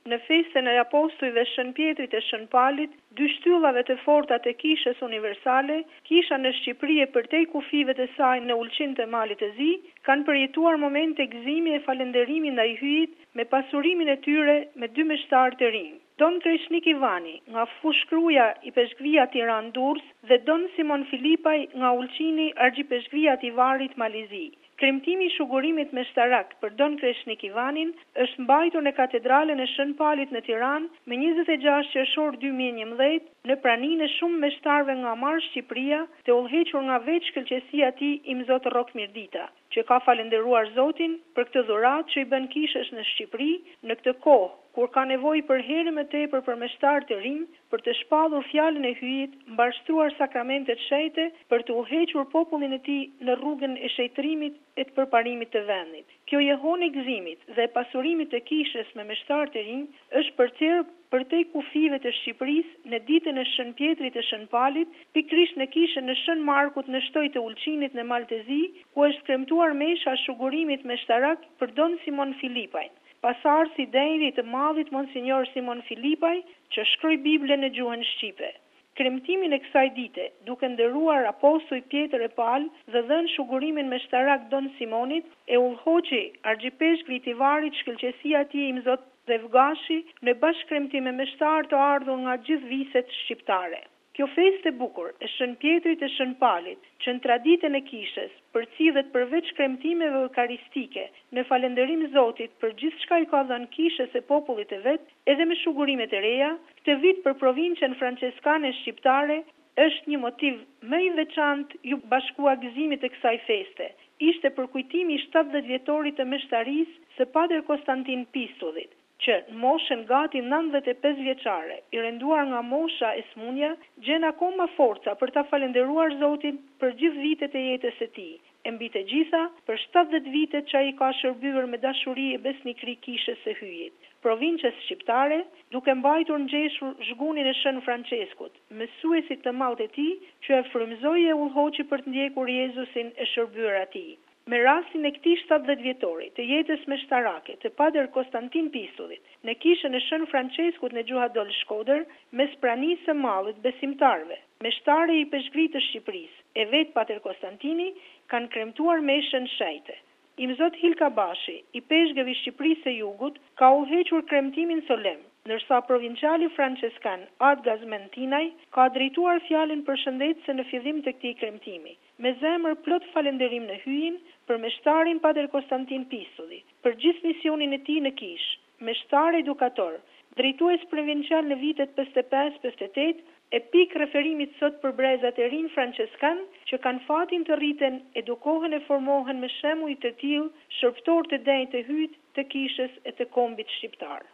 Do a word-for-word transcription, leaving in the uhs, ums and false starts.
në festën e apostujve Shën Pjetrit e Shën Palit, dy shtyllave të forta të kishës universale, kisha në Shqipëri e përtej kufive të saj në ulqin të Malit të Zi, kanë përjetuar momente gëzimi e falënderimi ndaj hyjit me pasurimin e tyre me dy meshtar të rinj. Don Kreshnik Ivani nga Fushkruja i Peshkvia Tiranë Durrës dhe Don Simon Filipaj nga ulqini Argjipeshkvia i Varit Malizi. Kremtimi i shugurimit meshtarak për Don Kreshnik Ivanin është mbajtur në katedralen e Shën Palit në Tiranë me njëzet e gjashtë qershor dy mijë e njëmbëdhjetë në praninë e shumë meshtarëve nga marrë Shqipëria të udhëhequr nga veç shkëlqësia e tij Imzot Rrok Mirdita, që ka falendëruar Zotin për këtë dhuratë që i bën kishës në Shqipëri në këtë kohë kur ka nevojë për herë më tepër për meshtar të rinj për të shpallur fjalën e hyjit, mbarstruar sakramentet shenjte për të udhëhequr popullin e tij në rrugën e shejtërimit e të përparimit të vendit. Kjo jehon e gëzimit dhe pasurimit të kishës me meshtar të rinj është përcjell përtej kufive të Shqipërisë në ditën e Shën Pjetrit e Shën Palit, pikërisht në kishën në Shën Markut në shtoj të ulqinit në Maltezi, ku është kremtuar mesha shugurimit meshtarak për Don Simon Filipaj, pasardhës i denjtë të madhit Monsinjor Simon Filipaj, që shkroi Biblën në gjuhën shqipe. Kremtimin e kësaj dite, duke ndëruar apostuj Pjetër e Pal dhe dhënë shugurimin meshtarak Don Simonit, e udhëhoqi Argjipeshkvit i Varit shkëlqësia e tij Imzot Zevgashi në bashkëkremtim me meshtar të ardhur nga gjithë viset shqiptare. Kjo festë e bukur e Shën Pjetrit e Shën Palit, që në traditën e kishës përcillet përveç kremtimeve eukaristike në falënderim Zotit për gjithçka i ka dhënë kishës e popullit të vet, edhe me shugurimet e reja, këtë vit për provincën franceskane shqiptare është një motiv më i veçantë ju bashkua gëzimit të kësaj feste. Ishte përkujtimi i shtatëdhjetë vjetorit të meshtarisë së Pater Konstantin Pistullit, që në moshën gati nëntëdhjetë e pesë vjeçare, i renduar nga mosha e smunja, gjen akoma forca për ta falendëruar Zotin për gjithë vitet e jetës së tij. E mbi të gjitha, për shtatëdhjetë vitet që ai ka shërbyer me dashuri e besnikëri kishës së hyjit, provincës shqiptare, duke mbajtur ngjeshur zhgunin e Shën Franceskut, mësuesit të madh të tij, që e frymëzoi e udhëhoqi për të ndjekur Jezusin e shërbyer atij. Me rastin e këtij shtatëdhjetë vjetori të jetës meshtarake të Pater Konstantin Pistullit në kishën e Shën Franceskut në Gjuhadol Shkodër, mes pranisë së mallit besimtarve, meshtare i peshkvrit të Shqipërisë e vet Pater Konstantini kanë kremtuar meshën shenjte. Imzot Hilka Bashi, i peshkëve i Shqipërisë së Jugut, ka udhëhequr kremtimin solemn, ndërsa provinciali franceskan Adgaz Mentinaj ka drejtuar fjalën përshëndetëse në fillim të këtij kremtimi, me zemër plot falënderim në hyjin për meshtarin Pater Konstantin Pistulli, për gjithë misionin e tij në kishë, meshtar edukator, drejtues provincial në vitet pesëdhjetë e pesë pesëdhjetë e tetë, e pik referimit sot për brezat e rinj franceskan që kanë fatin të rriten, edukohen e formohen me shembuj të tillë shërbëtor të denjtë të hyjt të kishës e të kombit shqiptar.